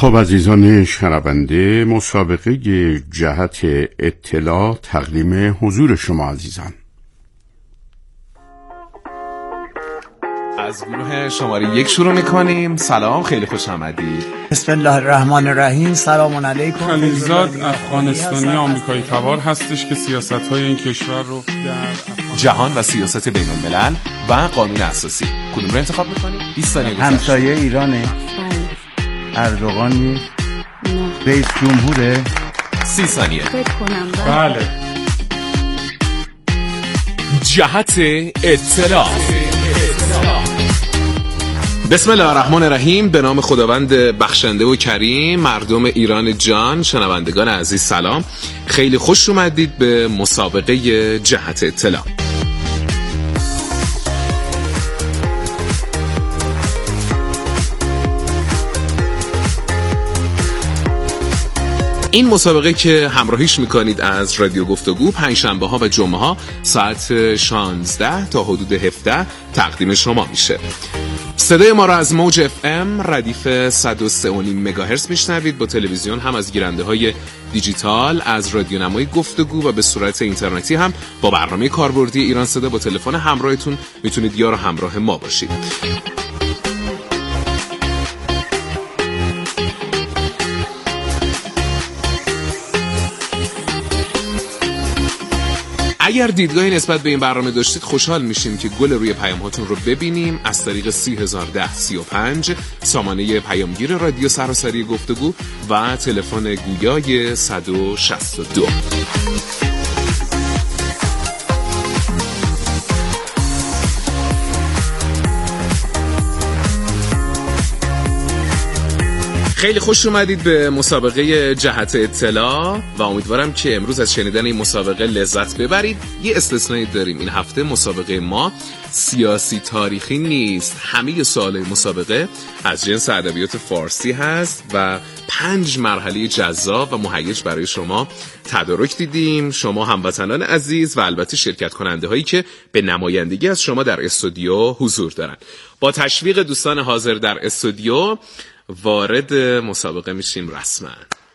خب عزیزان شنونده، مسابقه جهت اطلاع تقدیم حضور شما عزیزان. از گروه شماره 1 شروع میکنیم. سلام، خیلی خوش آمدید. بسم الله الرحمن الرحیم. سلام علیکم. خلیزاد افغانستانی آمریکایی تبار هستش که سیاست‌های این کشور رو در جهان و سیاست بین الملل و قانون اساسی کدوم رو انتخاب میکنیم؟ 20 ثانیه. همسایه ایرانه. اردوغان نیست. رئیس جمهوره. 30 ثانیه. فکر کنم بله. جهت اطلاع. بسم الله الرحمن الرحیم. به نام خداوند بخشنده و کریم. مردم ایران جان، شنوندگان عزیز سلام، خیلی خوش اومدید به مسابقه جهت اطلاع. این مسابقه که همراهیش میکنید از رادیو گفتگو، پنجشنبه ها و جمعه ها ساعت 16 تا حدود 17 تقدیم شما میشه. صدای ما را از موج FM ردیف 103.5 مگاهرتز میشنوید. با تلویزیون هم از گیرنده های دیجیتال، از رادیو نمای گفتگو و به صورت اینترنتی هم با برنامه کاربردی ایران صدا با تلفن همراهتون میتونید یار و همراه ما باشید. اگر دیدگاهی نسبت به این برنامه داشتید خوشحال میشیم که گل روی پیام هاتون رو ببینیم از طریق 301035 سامانه پیامگیر رادیو سراسری گفتگو و تلفن گویای 162. خیلی خوش اومدید به مسابقه جهت اطلاع و امیدوارم که امروز از شنیدن این مسابقه لذت ببرید. یه استثنایی داریم این هفته. مسابقه ما سیاسی تاریخی نیست. همه سوالای مسابقه از جنس ادبیات فارسی هست و 5 مرحله جذاب و مهیج برای شما تدارک دیدیم. شما هموطنان عزیز و البته شرکت کننده هایی که به نمایندگی از شما در استودیو حضور دارن. با تشویق دوستان حاضر در استودیو وارد مسابقه میشیم رسما.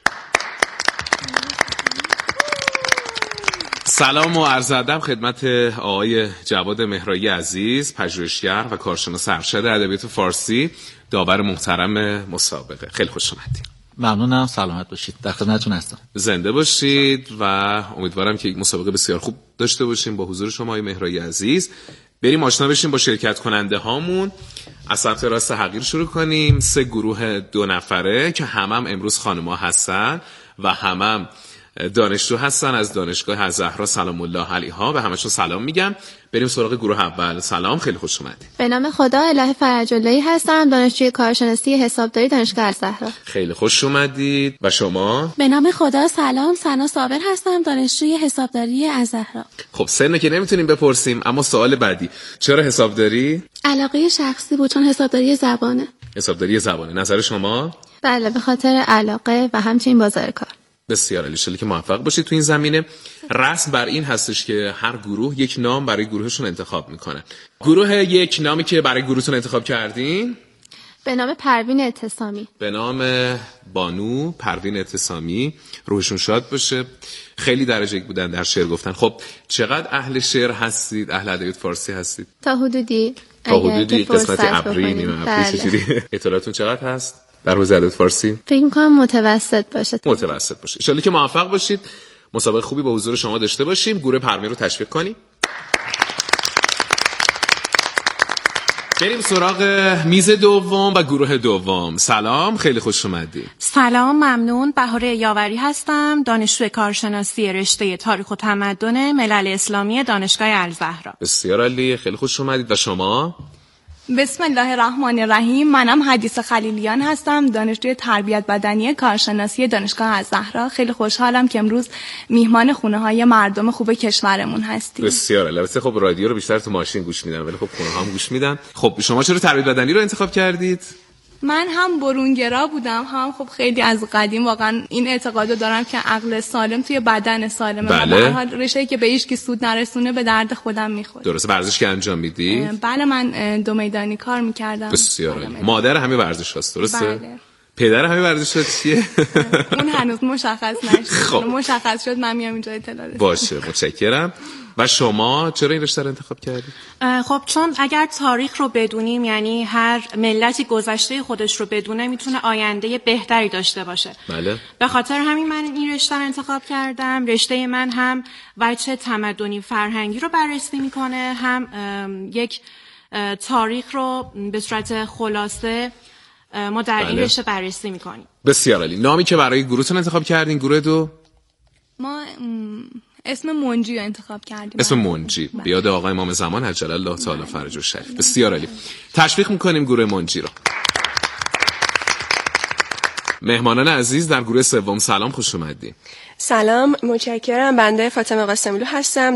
سلام و عرض ادب خدمت آقای جواد مهرایی عزیز، پژوهشگر و کارشناس ارشد ادبیات فارسی، داور محترم مسابقه. خیلی خوش اومدید. ممنونم. سلامت باشید. در خدمتتون هستم. زنده باشید و امیدوارم که یک مسابقه بسیار خوب داشته باشیم با حضور شما آقای مهرایی عزیز. بریم آشنا بشیم با شرکت کننده هامون. از سمت راست حقیر شروع کنیم. 3 گروه 2 نفره که همم امروز خانم‌ها هستن و همم دانشجو هستن از دانشگاه الزهرا سلام الله علیها. به همشون سلام میگم. بریم سراغ گروه اول. سلام، خیلی خوش اومدید. به نام خدا، الهه فرج اللهی هستم، دانشجوی کارشناسی حسابداری دانشگاه الزهرا. خیلی خوش اومدید. و شما؟ به نام خدا، سلام، سنا صابر هستم، دانشجوی حسابداری الزهرا. خب سن که نمیتونیم بپرسیم، اما سوال بعدی، چرا حسابداری؟ علاقه شخصی بود، چون حسابداری زبانه. حسابداری زبانه. نظر شما؟ بله، به خاطر علاقه و همچنین بازار کار. بسیار عالی. انشالله که موفق باشید تو این زمینه. رسم بر این هستش که هر گروه یک نام برای گروهشون انتخاب میکنن. گروه 1 نامی که برای گروهتون انتخاب کردین؟ به نام پروین اعتصامی. به نام بانو پروین اعتصامی. روحشون شاد باشه. خیلی درجه یک بودن در شعر گفتن. خب چقدر اهل شعر هستید؟ اهل ادبیات فارسی هستید؟ تا حدودی قسمت ابری نیمه ابری چجوری؟ اطلاعاتون چقدر هست در حوزه ادبیات فارسی؟ فکر می‌کنم متوسط باشه. متوسط باشه. ان شاءالله که موفق باشید. مسابقه خوبی با حضور شما داشته باشیم. گروه پروین رو تشویق کنیم. بریم سراغ میز دوم و گروه دوم. سلام، خیلی خوش اومدید. سلام، ممنون. بهار یاوری هستم، دانشجوی کارشناسی رشته تاریخ و تمدن ملل اسلامی دانشگاه الزهرا. بسیار عالی، خیلی خوش اومدید. و شما؟ بسم الله الرحمن الرحیم. منم حدیث خلیلیان هستم، دانشجوی تربیت بدنی کارشناسی دانشگاه الزهرا. خیلی خوشحالم که امروز میهمان خونه‌های مردم خوب کشورمون هستیم. بسیار عالی. البته خب رادیو رو بیشتر تو ماشین گوش میدن ولی خب خونه‌ها هم گوش میدن. خب شما چرا تربیت بدنی رو انتخاب کردید؟ من هم برونگرا بودم، هم خب خیلی از قدیم واقعا این اعتقادو دارم که عقل سالم توی بدن سالمه. بله. به هر حال رشته‌ای که به هیچ کی سود نرسونه به درد خودم میخوره. درسته. ورزش که انجام میدی؟ بله، من 2 میدانی کار میکردم. بسیار عالی. مادر همه ورزش هست، درسته؟ بله. پدر همین ورزشات چیه؟ اون هنوز مشخص نشد. خب مشخص شد من میام اینجا اطلاع بدم. باشه، متشکرم. و شما چرا این رشته رو انتخاب کردید؟ خب چون اگر تاریخ رو بدونیم، یعنی هر ملتی گذشته خودش رو بدونه، میتونه آینده بهتری داشته باشه. بله. به خاطر همین من این رشته رو انتخاب کردم. رشته من هم وجه تمدنی فرهنگی رو بررسی میکنه، هم یک تاریخ رو به صورت خلاصه ما در این رشته بررسی میکنیم. بسیار عالی. نامی که برای گروهتون انتخاب کردین، گروه دو؟ ما اسم منجی رو انتخاب کردیم. اسم منجی به یاد آقای امام زمان عجل الله تعالی فرجه الشریف. بسیار عالی. تشویق میکنیم گروه منجی رو. مهمانان عزیز در گروه سوم، سلام، خوش اومدید. سلام، متشکرم. بنده فاطمه قاسمیلو هستم،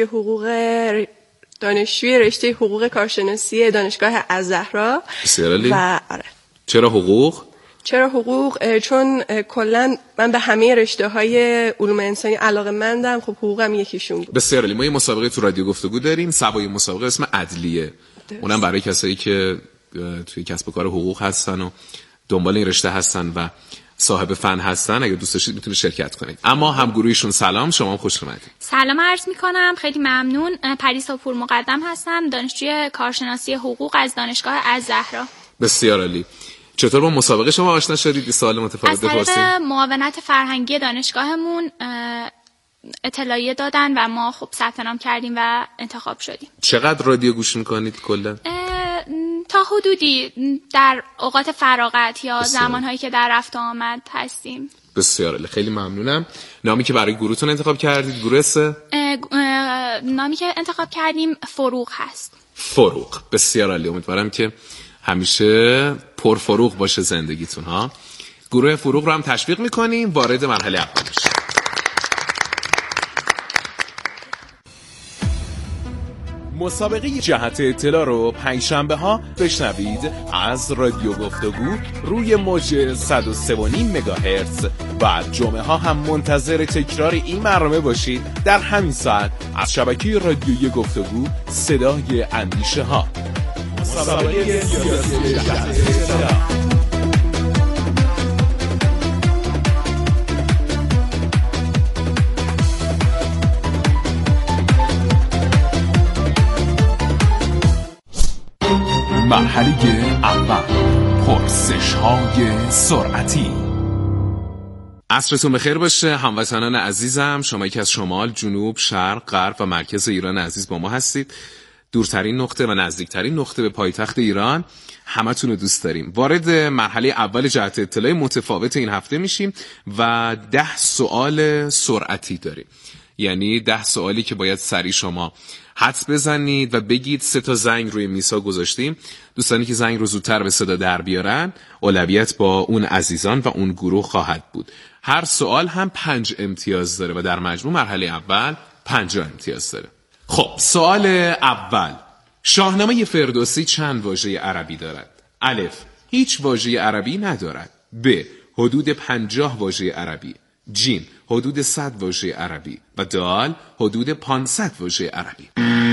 دانشجوی رشته حقوق کارشناسی دانشگاه الزهرا. بسیار عالی. و آره. چرا حقوق؟ چون کلا من به همه رشته‌های علوم انسانی علاقه‌مندم. خب حقوقم یکیشون بود. بسیار عالی. ما یه مسابقه تو رادیو گفتگو داریم، سبای مسابقه اسم عدلیه. اونم برای کسایی که توی کسب و کار حقوق هستن و دنبال این رشته هستن و صاحب فن هستن، اگه دوست داشتید میتونید شرکت کنید. اما هم گروهشون سلام، شما هم خوش اومدید. سلام عرض میکنم، خیلی ممنون. پریسا پور مقدم هستم، دانشجوی کارشناسی حقوق از دانشگاه الزهرا. بسیار عالی. چطور با مسابقه شما آشنا شدید؟ سوال متفاوت بپرسید. از طریق معاونت فرهنگی دانشگاهمون اطلاعیه دادن و ما خب ثبت نام کردیم و انتخاب شدیم. چقدر رادیو گوش میکنید کلا؟ تا حدودی در اوقات فراغت یا زمانهایی که در رفت و آمد هستیم. بسیار عالی، خیلی ممنونم. نامی که برای گروهتون انتخاب کردید، گروه سه؟ نامی که انتخاب کردیم فروغ هست. فروغ. بسیار عالی. امیدوارم که همیشه پرفروغ باشه زندگیتون ها. گروه فروغ رو هم تشویق میکنیم. وارد مرحله اول بشیم. مسابقه جهت اطلاع رو پنجشنبه ها بشنوید از رادیو گفتگو روی موج 103.5 مگاهرتز و جمعه ها هم منتظر تکرار این برنامه باشید در همین ساعت از شبکه رادیویی گفتگو صدای اندیشه ها. مسابقه سیاسی جهت اطلاع. مرحله اول، پرسش‌های سرعتی. عصرتون بخیر باشه هموطنان عزیزم. شما که از شمال، جنوب، شرق، غرب و مرکز ایران عزیز با ما هستید. دورترین نقطه و نزدیکترین نقطه به پایتخت ایران، همتون رو دوست داریم. وارد مرحله اول جهت اطلاع متفاوت این هفته میشیم و 10 سوال سرعتی داریم. یعنی 10 سوالی که باید سریع شما حدس بزنید و بگید. 3 تا زنگ روی میزها گذاشتیم. دوستانی که زنگ رو زودتر به صدا در بیارن، اولویت با اون عزیزان و اون گروه خواهد بود. هر سوال هم 5 امتیاز داره و در مجموع مرحله اول 50 امتیاز داره. خب سوال اول، شاهنامه فردوسی چند واژه عربی دارد؟ الف، هیچ واژه عربی ندارد. ب، حدود 50 واژه عربی. جیم، حدود 100 واژه عربی. و دال، حدود 500 واژه عربی.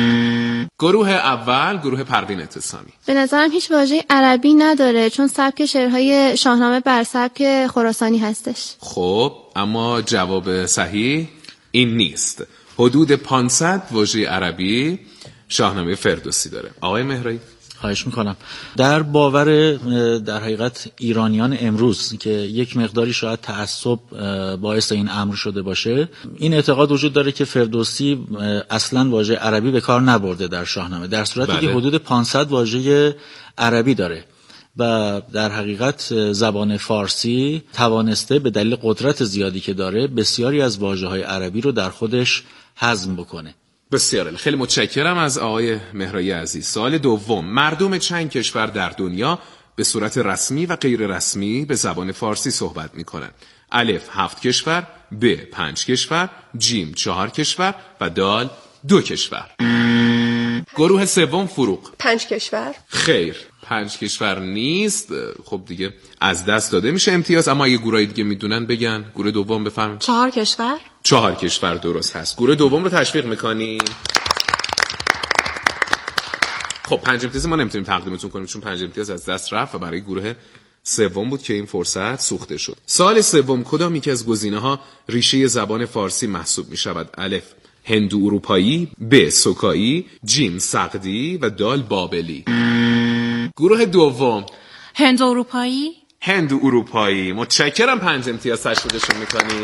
گروه اول، گروه پروین اعتصامی. به نظرم هیچ واژه عربی نداره، چون سبک شعرهای شاهنامه بر سبک خراسانی هستش. خب اما جواب صحیح این نیست. حدود 500 واژه عربی شاهنامه فردوسی داره. آقای مهرایی. خواهش میکنم. در باور در حقیقت ایرانیان امروز که یک مقداری شاید تعصب باعث این امر شده باشه، این اعتقاد وجود داره که فردوسی اصلا واژه عربی به کار نبرده در شاهنامه، در صورتی که حدود 500 واژه عربی داره و در حقیقت زبان فارسی توانسته به دلیل قدرت زیادی که داره بسیاری از واژه‌های عربی رو در خودش هضم بکنه. بسیار خیلی متشکرم از آقای مهرایی عزیز. سوال دوم، مردم چند کشور در دنیا به صورت رسمی و غیر رسمی به زبان فارسی صحبت می‌کنند؟ الف 7 کشور، ب 5 کشور، جیم 4 کشور و دال 2 کشور. گروه سوم، فروغ. 5 کشور. خیر، 5 کشور نیست. خب دیگه از دست داده میشه امتیاز. اما اگه گروهای دیگه میدونن بگن. گروه دوم بفهم. 4 کشور. 4 کشور درست هست. گروه دوم رو تشویق میکنیم. خب 5 امتیاز ما نمیتونیم تقدیمتون کنیم چون 5 امتیاز از دست رفت و برای گروه سوم بود که این فرصت سوخته شد. سوال سوم، کدام یکی از گزینه‌ها ریشه زبان فارسی محسوب می‌شود؟ الف هندو اروپایی، ب سوکایی، جیم سقدی و دال بابلی. گروه دوم هندو اروپایی. هندو اروپایی. متشکرم، 5 امتیاز تشویقشون می‌کنی.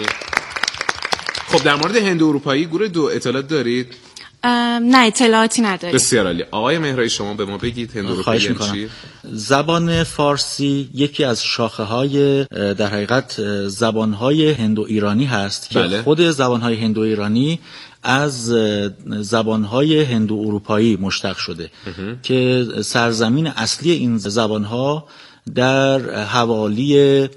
خب در مورد هندو اروپایی گروه 2 اطلاعات دارید؟ نه اطلاعاتی ندارید. بسیار عالی. آقای مهرایی شما به ما بگید هندو اروپایی چیه؟ زبان فارسی یکی از شاخه‌های در حقیقت زبان‌های هندو ایرانی هست که بله. خود زبان‌های هندو ایرانی از زبان‌های هندو اروپایی مشتق شده که سرزمین اصلی این زبان‌ها در حوالی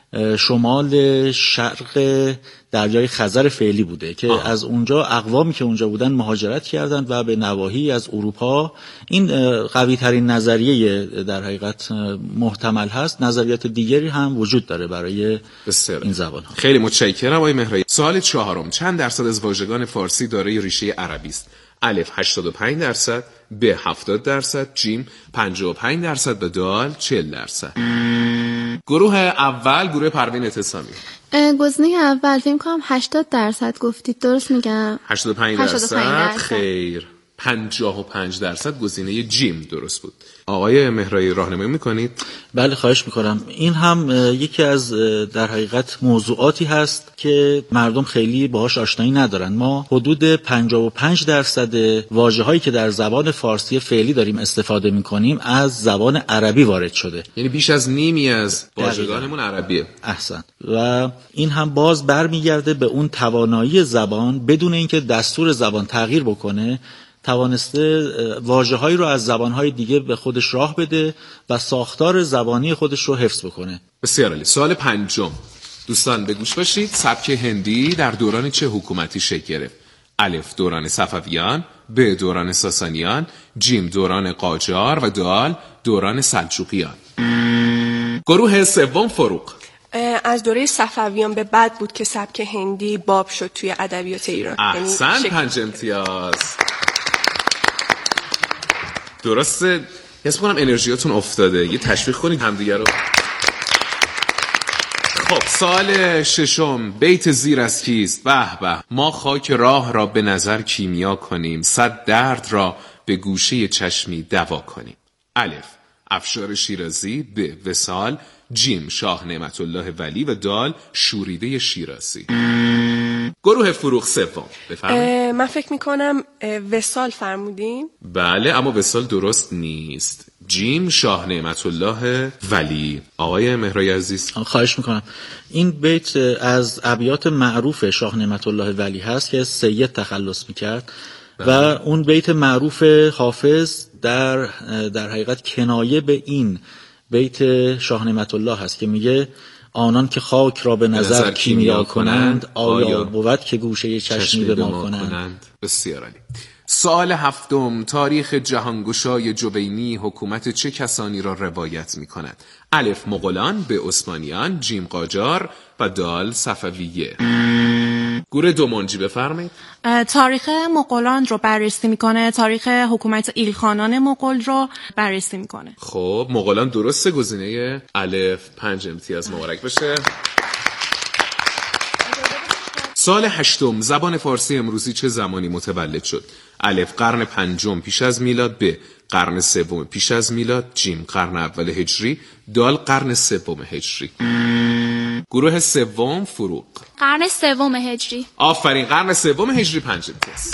شمال شرق دریای خزر فعلی بوده که از اونجا اقوامی که اونجا بودن مهاجرت کردند و به نواحی از اروپا. این قوی ترین نظریه در حقیقت محتمل هست. نظریات دیگری هم وجود داره برای این زبان ها. خیلی متشکرم آقای مهرایی. سوال 4، چند درصد از واژگان فارسی دارای ریشه عربی است؟ الف 85%، ب 70%، جیم 55% و دال 40%. گروه اول گروه پروین اعتصامی. گزینه اول فکر کنم 80% گفتید، درست میگم؟ 85%. خیر، 55% گزینه جیم درست بود. آقای مهرایی راهنمایی میکنید؟ بله خواهش میکنم. این هم یکی از در حقیقت موضوعاتی هست که مردم خیلی باهاش آشنایی ندارن. ما حدود 55% واژه‌هایی که در زبان فارسی فعلی داریم استفاده میکنیم از زبان عربی وارد شده. یعنی بیش از نیمی از واژگانمون عربیه. احسن. و این هم باز برمیگرده به اون توانایی زبان بدون اینکه دستور زبان تغییر بکنه توانسته واژه‌هایی رو از زبان‌های دیگه به خودش راه بده و ساختار زبانی خودش رو حفظ بکنه. بسیار عالی. سوال 5، دوستان به گوش باشید. سبک هندی در دوران چه حکومتی شکل گرفت؟ الف دوران صفویان، ب دوران ساسانیان، جیم دوران قاجار و دال دوران سلجوقیان. گروه سوم فروغ. از دوره صفویان به بعد بود که سبک هندی باب شد توی ادبیات ایران. احسن، 5 امتیاز. درسته. حس کنم انرژیاتون افتاده. یه تشویق کنید همدیگه رو. خب سال 6، بیت زیر از کیست؟ به به، ما خاک راه را به نظر کیمیا کنیم، 100 درد را به گوشه چشمی دوا کنیم. الف افشار شیرازی، ب وصال، جیم شاه نعمت الله ولی و دال شوریده شیرازی. گروه فروغ سوم بفرمایید. من فکر میکنم وصال فرمودین. بله اما وصال درست نیست. جیم شاه نعمت الله ولی. آقای مهرایی عزیز خواهش میکنم. این بیت از ابیات معروف شاه نعمت الله ولی هست که سید تخلص میکرد و اون بیت معروف حافظ در حقیقت کنایه به این بیت شاه نعمت الله هست که میگه آنان که خاک را به نظر کیمیا کنند، آیا بود که گوشه چشمی به ما کنند. بسیار عالی. سوال 7، تاریخ جهانگشای جوینی حکومت چه کسانی را روایت می کند؟ الف مغولان، ب عثمانیان، جیم قاجار و دال صفویه. گروه 2 منجی بفرمایید. تاریخ مغولان رو بررسی میکنه، تاریخ حکومت ایلخانان مغول رو بررسی میکنه. خب مغولان درسته، گزینه الف. 5 امتیاز مبارک بشه. سال 8، زبان فارسی امروزی چه زمانی متولد شد؟ الف قرن 5 پیش از میلاد، ب قرن 3 پیش از میلاد، جیم قرن اول هجری، دال قرن 3 هجری. گروه 3 فروغ. قرن 3 هجری. آفرین، قرن 3 هجری. 5 امتیاز.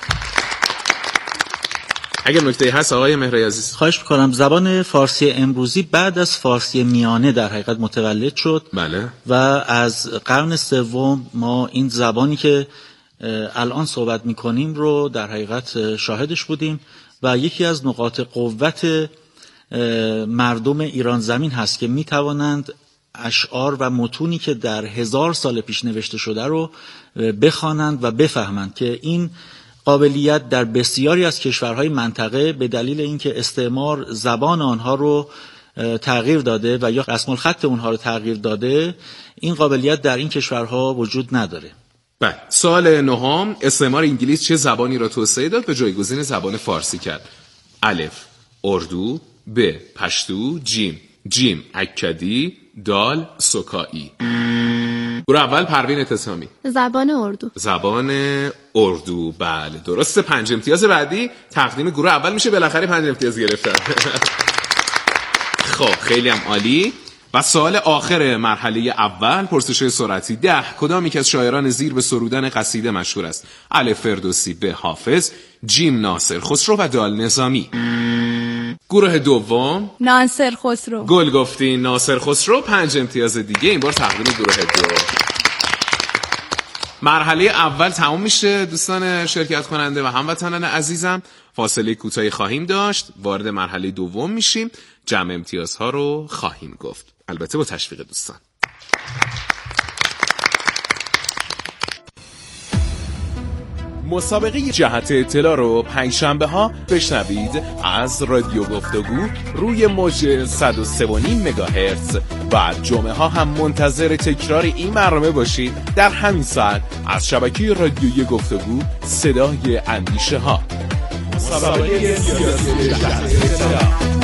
اگر نکته هست آقای مهرایی عزیز. خواهش میکنم. زبان فارسی امروزی بعد از فارسی میانه در حقیقت متولد شد. بله. و از قرن 3 ما این زبانی که الان صحبت میکنیم رو در حقیقت شاهدش بودیم و یکی از نقاط قوت مردم ایران زمین هست که میتوانند اشعار و متونی که در 1000 سال پیش نوشته شده رو بخوانند و بفهمند که این قابلیت در بسیاری از کشورهای منطقه به دلیل اینکه استعمار زبان آنها رو تغییر داده و یا رسم الخط اونها رو تغییر داده، این قابلیت در این کشورها وجود نداره. بله. سوال 9، استعمار انگلیس چه زبانی را توسعه داد و جایگزین زبان فارسی کرد؟ الف اردو، ب پشتو، جیم جیم اکدی، دال سکایی. گروه اول پروین اعتصامی. زبان اردو. زبان اردو، بله درسته. 5 امتیاز بعدی تقدیم گروه اول میشه، بالاخره 5 امتیاز گرفتن. خب خیلی هم عالی. و سوال آخر مرحله اول، پرسش سرعتی 10. کدام یک از شاعران زیر به سرودن قصیده مشهور است؟ ا فردوسی، ب حافظ، جیم ناصر خسرو و دال نظامی. گروه دوم ناصر خسرو. گل گفتین، ناصر خسرو. 5 امتیاز دیگه این بار تقدیم گروه دو. مرحله اول تمام میشه دوستان شرکت کننده و هموطنان عزیزم. فاصله کوتاهی خواهیم داشت، وارد مرحله دوم میشیم. جمع امتیازها رو خواهیم گفت، البته با تشویق دوستان. مسابقه جهت اطلاع رو پنجشنبه ها بشنوید از رادیو گفتگو روی موج 103.5 مگاهرتز و جمعه ها هم منتظر تکرار این برنامه باشید در همین ساعت از شبکه رادیویی گفتگو صدای اندیشه ها. مسابقه سیاسی جهت اطلاع.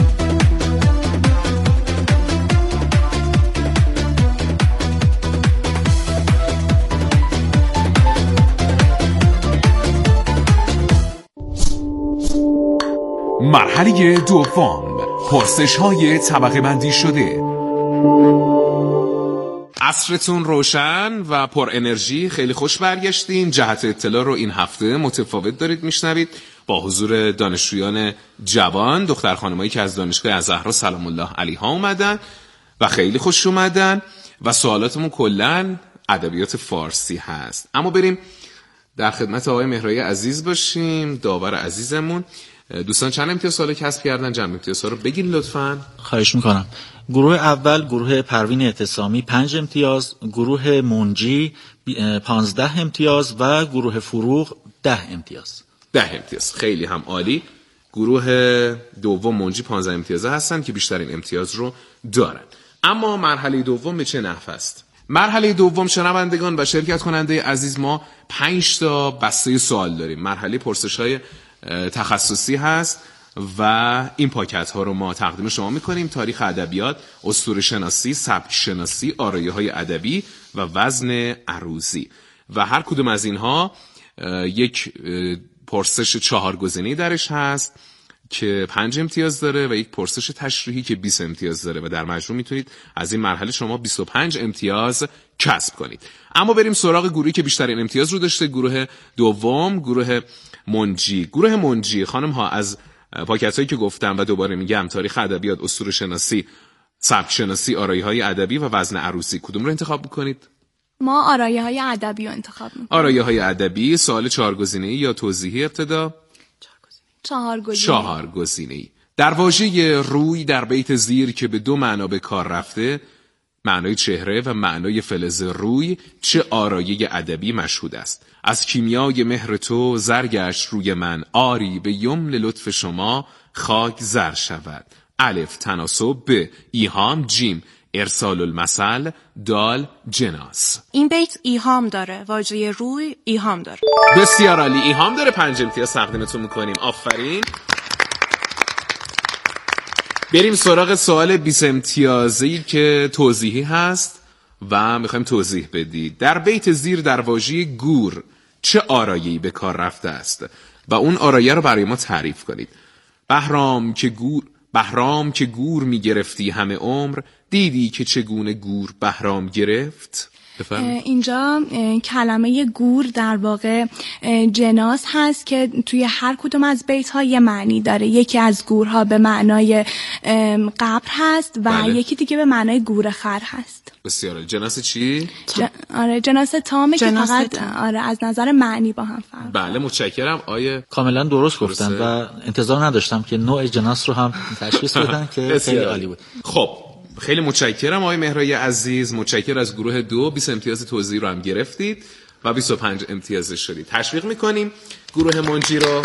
مرحله دوم، پرسش های طبقه بندی شده. عصرتون روشن و پر انرژی، خیلی خوش برگشتین. جهت اطلاع رو این هفته متفاوت دارید میشنوید با حضور دانشجویان جوان، دختر خانمایی که از دانشگاه الزهرا سلام الله علیها اومدن و خیلی خوش اومدن و سوالاتمون کلن ادبیات فارسی هست. اما بریم در خدمت آقای مهرایی عزیز باشیم، داور عزیزمون. دوستان چند امتیاز سوال کسب کردن؟ جمع امتیازها رو بگین لطفاً. خواهش میکنم. گروه اول گروه پروین اعتصامی 5 امتیاز، گروه منجی 15 امتیاز و گروه فروغ 10 امتیاز. 10 امتیاز، خیلی هم عالی. گروه دوم منجی 15 امتیازه هستن که بیشترین امتیاز رو دارن. اما مرحله دوم به چه نحو است؟ مرحله دوم شنوندگان و شرکت کننده عزیز، ما 5 تا بسته سوال داریم. مرحله پرسش‌های تخصصی هست و این پاکت ها رو ما تقدیم شما میکنیم: تاریخ ادبیات، اسطوره شناسی، سبک شناسی، آرایه‌های ادبی و وزن عروضی. و هر کدوم از اینها یک پرسش 4 گزینه‌ای درش هست که 5 امتیاز داره و یک پرسش تشریحی که 20 امتیاز داره و در مجموع میتونید از این مرحله شما 25 امتیاز کسب کنید. اما بریم سراغ گروهی که بیشترین امتیاز رو داشته، گروه دوم، گروه منجی. گروه منجی خانم ها از پاکت هایی که گفتم و دوباره میگم: تاریخ ادبیات، اسطوره شناسی، سبک شناسی، آرایه‌های ادبی و وزن عروضی، کدوم رو انتخاب میکنید؟ ما آرایه‌های ادبی رو انتخاب میکنیم. آرایه‌های ادبی. سوال 4 گزینه‌ای یا توضیحی ابتدا؟ 4 گزینه‌ای. در واژه روی در بیت زیر که به 2 معنا به کار رفته، معنای چهره و معنای فلز روی، چه آرایه ادبی مشهود است؟ از کیمیای مهر تو زر گشت روی من، آری به یمن لطف شما خاک زر شود. الف تناسب، ب ایهام، جیم ارسال المثل، دال جناس. این بیت ایهام داره، واژه روی ایهام داره. بسیار عالی، ایهام داره. 5 امتیاز تقدیمتون میکنیم. آفرین. بریم سراغ سوال 20 امتیازی که توضیحی هست و میخوایم توضیح بدید. در بیت زیر در واژه گور چه آرایه‌ای به کار رفته است و اون آرایه رو برای ما تعریف کنید. بهرام که گور میگرفتی همه عمر، دیدی که چگونه گور بهرام گرفت. اینجا کلمه گور در واقع جناس هست که توی هر کدوم از بیت ها یه معنی داره. یکی از گورها به معنای قبر هست و بله. یکی دیگه به معنای گور خر هست. بسیار عالی. جناس چی؟ آره جناس تامه که فقط آره از نظر معنی با هم فرق. بله متشکرم. آیه کاملا درست گفتن و انتظار نداشتم که نوع جناس رو هم تشخیص بدن که خیلی عالی بود. خب خیلی متشکرم آقای مهرایی عزیز. متشکر از گروه 2. 20 امتیاز توضیح رو هم گرفتید و 25 امتیاز شدید. تشویق میکنیم گروه منجی رو.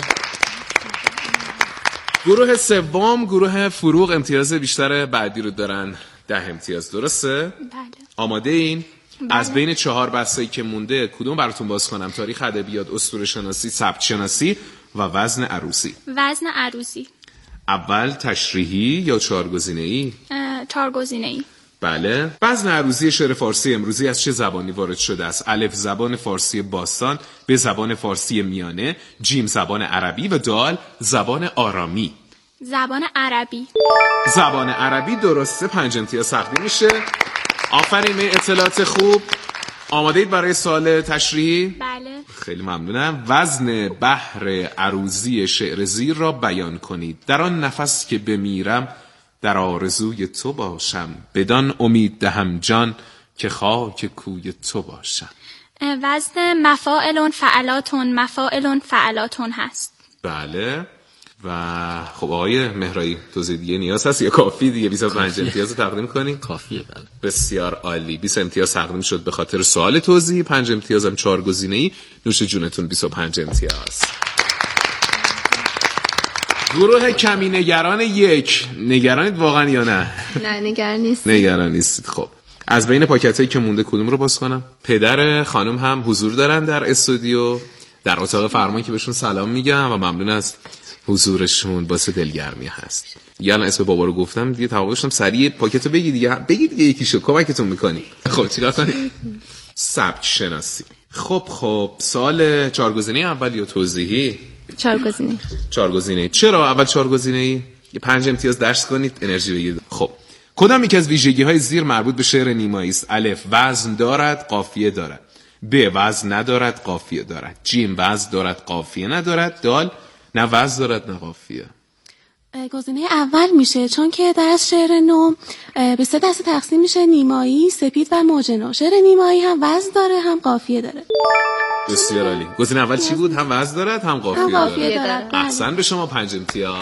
گروه سوم، گروه فروغ، امتیاز بیشتر بعدی رو دارن، 10 امتیاز. درسته؟ بله. آماده این؟ بله. از بین 4 بسته‌ای که مونده کدوم براتون باز کنم؟ تاریخ ادبیات، اسطوره شناسی، سبک شناسی و وزن عروضی. وزن عروضی. اول تشریحی یا 4 گزینه‌ای؟ 4 گزینه‌ای. بله. وزن عروضی شعر فارسی امروزی از چه زبانی وارد شده است؟ الف زبان فارسی باستان، ب زبان فارسی میانه، جیم زبان عربی و دال زبان آرامی. زبان عربی. زبان عربی درسته، 5 امتیاز تقدیم میشه. آفرین به اطلاعات خوب. آماده اید برای سوال تشریحی؟ بله. خیلی ممنونم. وزن بحر عروضی شعر زیر را بیان کنید. در آن نفس که بمیرم در آرزوی تو باشم، بدان امید دهم جان که خاک کوی تو باشم. وزن مفاعلون فعلاتون هست. بله. و خب آقای مهرایی توضیح دیگه نیاز هست یا کافی دیگه 25 امتیاز تقدیم کنی؟ کافیه. بله. بسیار عالی. 20 امتیاز تقدیم شد به خاطر سوال توضیحی، 5 امتیاز هم 4 گزینه‌ای. نوش جونتون 25 امتیاز. گروه کمی نگران 1 نگرانید واقعا یا نه؟ نه نگران نیست. نگران نیستید. خب از بین پاکتایی که مونده کدوم رو باز کنم؟ پدر خانم هم حضور دارن در استودیو، در اتاق فرمان که بهشون سلام میگم و ممنون از حضورشون، باعث دلگرمی هست. یعنی اسم بابا رو گفتم دیگه توقع داشتم سریع پاکتو بگی دیگه یکیشو کمکتون میکنی. خب چیکار کنیم؟ سبک شناسی. خب سوال 4 گزینه اول یا توضیحی؟ 4 گزینه. 4 گزینه. چرا اول 4 گزینه‌ای؟ یه 5 امتیاز درس کنید، انرژی بگیرید. خب کدام یک از ویژگی‌های زیر مربوط به شعر نیمایی است؟ الف وزن دارد، قافیه دارد. ب وزن ندارد، قافیه دارد. جیم وزن دارد، قافیه ندارد. دال نه وزن دارد نه قافیه. گزینه اول میشه، چون که در از شعر نو به 3 دسته تقسیم میشه: نیمایی، سپید و موج نو. شعر نیمایی هم وزن داره هم قافیه داره. بسیار عالی. گزینه اول چی بود؟ هم وزن دارد هم قافیه دارد. احسن به شما، 5 امتیاز.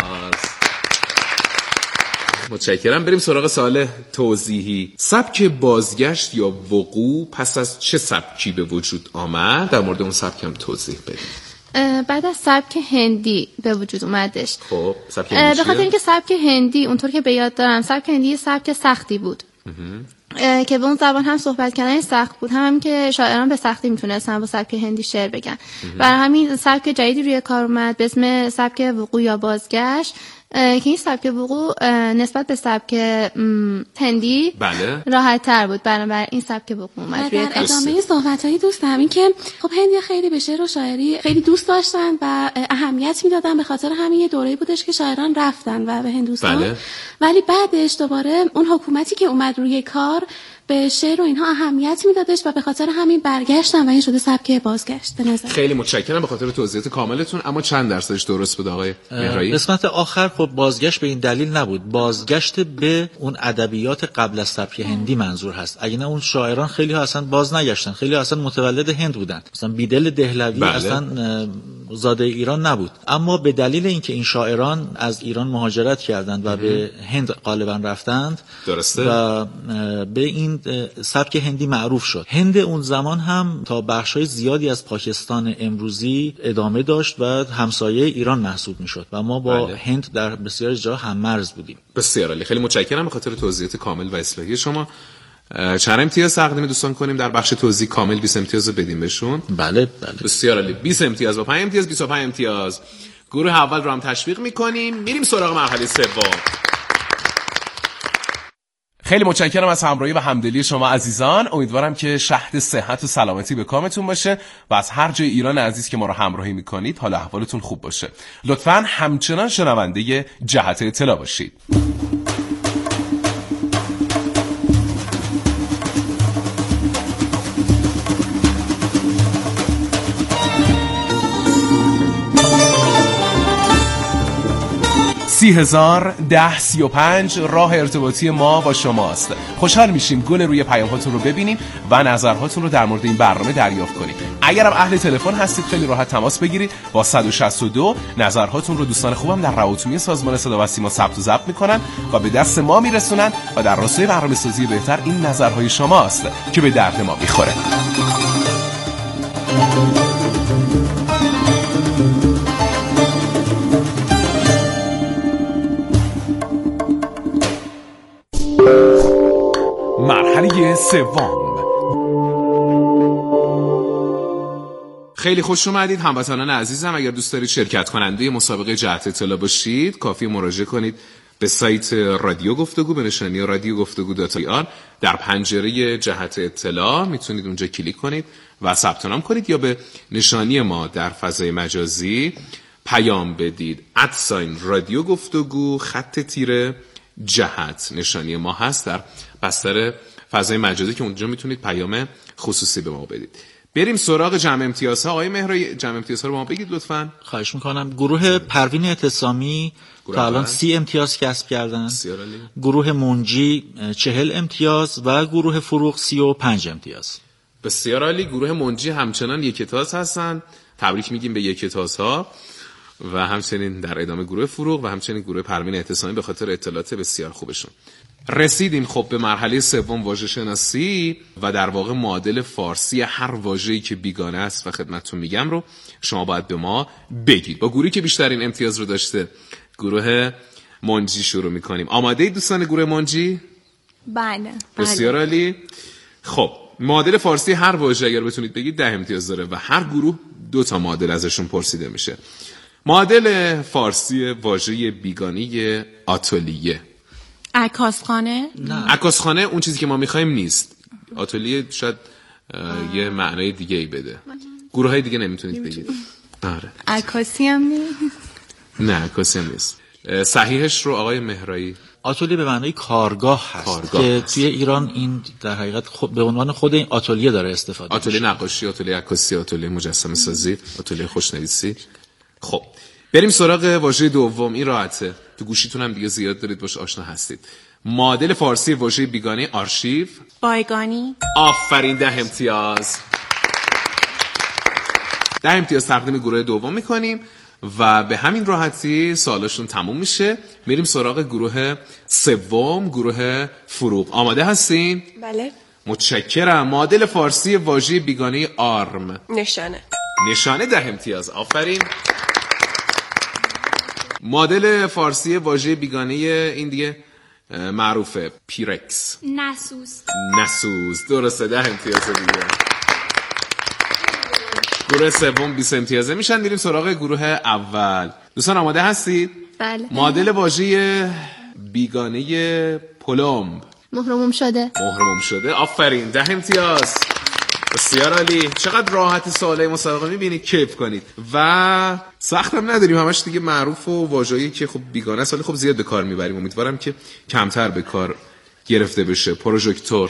متشکرم. بریم سراغ سوال توضیحی. سبک بازگشت یا وقوع پس از چه سبکی به وجود آمد؟ در مورد اون سبک هم توضیح بدید. بعد از سبک هندی به وجود اومدش. خب سبک هندی به خاطر اینکه سبک هندی اونطور که به یاد دارم سبک هندی سبک سختی بود که به اون زبان هم صحبت کردن سخت بود، هم که شاعران به سختی میتونستن با سبک هندی شعر بگن. برای همین سبک جدیدی روی کار اومد به اسم سبک وقوع یا بازگشت که این سبک وقوع نسبت به سبک هندی بله راحت تر بود. بنابراین این سبک وقوع اومد روی کار. در ادامه صحبت‌های دوستم این که خب هندی خیلی به شعر و شاعری خیلی دوست داشتن و اهمیت میدادن، به خاطر همین یه دوره‌ای بودش که شاعران رفتن و به هندوستان. بله. ولی بعدش دوباره اون حکومتی که اومد روی کار به شعر و اینها اهمیت میدادش و به خاطر همین برگشتن و این شده سبک بازگشت. به نظر خیلی متشکرم به خاطر توضیحات کاملتون. اما چند درصدش درست بود آقای مهرایی؟ قسمت آخر خب بازگشت به این دلیل نبود، بازگشت به اون ادبیات قبل از سبک هندی منظور هست. اگه نه اون شاعران خیلی ها اصلا باز نگشتن، خیلی ها اصلا متولد هند بودن، مثلا بیدل دهلوی بله. اصلا زاده ایران نبود، اما به دلیل اینکه این شاعران از ایران مهاجرت کردند و به هند غالبا رفتند درسته و به این سبک هندی معروف شد. هند اون زمان هم تا بخشای زیادی از پاکستان امروزی ادامه داشت و همسایه ایران محسوب میشد و ما با بله. هند در بسیار جا هم مرز بودیم. بسیار عالی. خیلی متشکرم به خاطر توضیحات کامل و اصلاحی شما. چند امتیاز تقدیم دوستان کنیم در بخش توضیح کامل؟ 20 امتیاز بدیم بهشون. بله. بسیار عالی. 20 امتیاز با 5 امتیاز 25 امتیاز. گروه اول رو هم تشویق می‌کنیم. میریم سراغ مرحله سوم. خیلی متشکرم از همراهی و همدلی شما عزیزان. امیدوارم که شهد صحت و سلامتی به کامتون باشه و از هر جای ایران عزیز که ما رو همراهی میکنید حال احوالتون خوب باشه. لطفاً همچنان شنونده جهت اطلاع باشید. $30,010.35 راه ارتباطی ما با شماست. خوشحال میشیم گل روی پیام هاتون رو ببینیم و نظرهاتون رو در مورد این برنامه دریافت کنیم. اگرم اهل تلفن هستید خیلی راحت تماس بگیرید با 162. نظرهاتون رو دوستان خوبم در روابط سازمان صدا و سیما ثبت و ضبط میکنن و به دست ما میرسونن و در راستای برنامه‌سازی بهتر این نظرهای شماست که به درد ما میخوره. مرحله سوم. خیلی خوش اومدید هموطنان عزیزم. اگر دوست دارید شرکت کننده مسابقه جهت اطلاع باشید کافی مراجعه کنید به سایت رادیو گفتگو به نشانی رادیو گفتگو.ir. در پنجره جهت اطلاع میتونید اونجا کلیک کنید و ثبت نام کنید یا به نشانی ما در فضای مجازی پیام بدید. @رادیو گفتگو _جهت نشانی ما هست در بستر فضای مجازی که اونجا میتونید پیام خصوصی به ما بدید. بریم سراغ جمع امتیازها. آقای مهرایی جمع امتیازها رو به ما بگید لطفاً. خواهش میکنم. گروه پروین اعتصامی تا الان 30 امتیاز کسب کردن. گروه منجی 40 امتیاز و گروه فروغ 35 امتیاز. بسیار عالی. گروه منجی همچنان یکتاز هستن. تبریک میگیم به یکتازها و همچنین در ادامه گروه فروغ و همچنین گروه پروین اعتصامی به خاطر اطلاعات بسیار خوبشون. رسیدیم خب به مرحله سوم، واژه شناسی و در واقع معادل فارسی هر واژه‌ای که بیگانه است و خدمتتون میگم رو شما باید به ما بگید. با گروهی که بیشترین امتیاز رو داشته، گروه منجی شروع میکنیم. آماده دوستان گروه منجی؟ بله. بسیار عالی. خب معادل فارسی هر واژه اگر بتونید بگید 10 امتیاز داره و هر گروه 2 تا معادل ازشون پرسیده میشه. معادل فارسی واژه بیگانه آتلیه. عکاسخانه؟ نه، عکاسخانه اون چیزی که ما میخوایم نیست. آتلیه شاید یه معنای دیگه ای بده. گروه های دیگه نمیتونید بگید. آره. عکاسی هم نیست. نه عکاسی هم نیست. صحیحش رو آقای مهرایی. آتلیه به معنای کارگاه هست که توی ایران این در حقیقت به عنوان خود این آتلیه داره استفاده میشه. آتلیه نقاشی، آتلیه عکاسی، آتلیه مجسمه سازی، آتلیه خوشنویسی. خب بریم سراغ واژه دوم. این راحته، تو گوشیتون هم دیگه زیاد دارید باش آشنا هستید. معادل فارسی واژه بیگانه آرشیو. بایگانی. آفرین، 10 امتیاز. 10 امتیاز تقدیم گروه دوم میکنیم و به همین راحتی سوالشون تموم میشه. میریم سراغ گروه سوم، گروه فروغ. آماده هستین؟ بله. متشکرم. معادل فارسی واژه بیگانه آرم. نشانه. نشانه 10 امتیاز. آفرین. معادل فارسی واژه بیگانه این دیگه معروفه، پیرکس. نسوز. درسته، 10 امتیاز دیگه. گروه سوم 20 امتیازه میشن. میریم سراغ گروه اول. دوستان آماده هستید؟ بله. معادل واژه بیگانه پلمب. مهرموم شده. آفرین، 10 امتیاز. بسیار عالی. چقدر راحت سوالای مسابقه میبینید کیف کنید و سخت هم نداریم، همش دیگه معروف و واژه‌ای که خب بیگانه است ولی خب زیاد به کار میبریم. امیدوارم که کمتر به کار گرفته بشه. پروژکتور.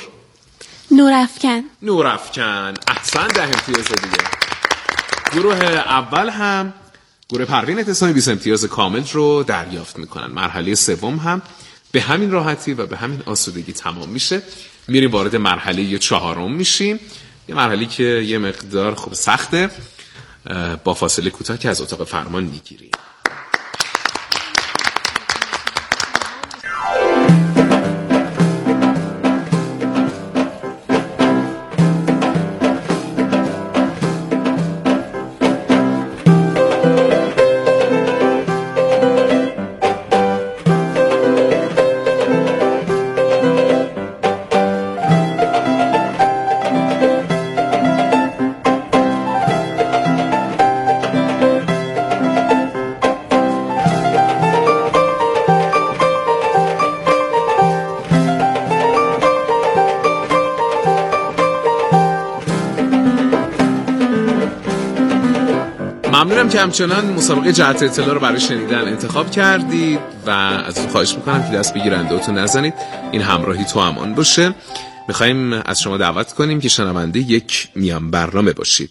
نورافکن. احسن، 10 امتیاز دیگه. گروه اول هم گروه پروین اعتصامی 20 امتیاز کامل رو دریافت میکنن. مرحله سوم هم به همین راحتی و به همین آسودگی تمام میشه. میریم وارد مرحله 4 میشیم، یه مرحله که یه مقدار خوب سخته. با فاصله کوتاه که از اتاق فرمان میگیریم. ممنونم که همچنان مسابقه جهت اطلاع رو برای شنیدن انتخاب کردید و ازتون خواهش میکنم که دست بگیرنده‌تون نزنید. این همراهی تو امان باشه. میخوایم از شما دعوت کنیم که شنونده یک میان برنامه باشید.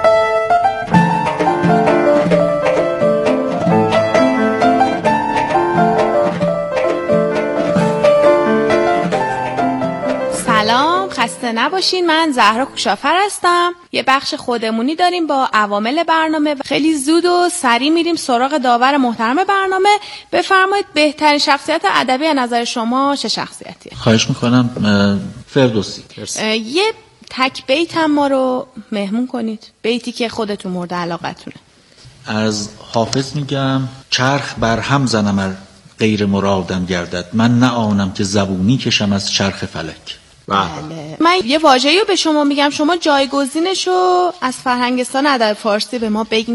سلام، خسته نباشین. من زهرا کوشافر هستم. یه بخش خودمونی داریم با عوامل برنامه و خیلی زود و سریع میریم سراغ داور محترم برنامه. بفرمایید بهترین شخصیت ادبی از نظر شما چه شخصیتیه؟ خواهش میکنم فردوسی. یه تک بیت هم ما رو مهمون کنید، بیتی که خودتون مورد علاقتونه. از حافظ میگم چرخ بر هم زنم غیر مرادم گردد، من نه آنم که زبونی کشم از چرخ فلک. بله. من یه واژه‌ای رو به شما میگم، شما جایگزینش رو از فرهنگستان ادب فارسی به ما بگین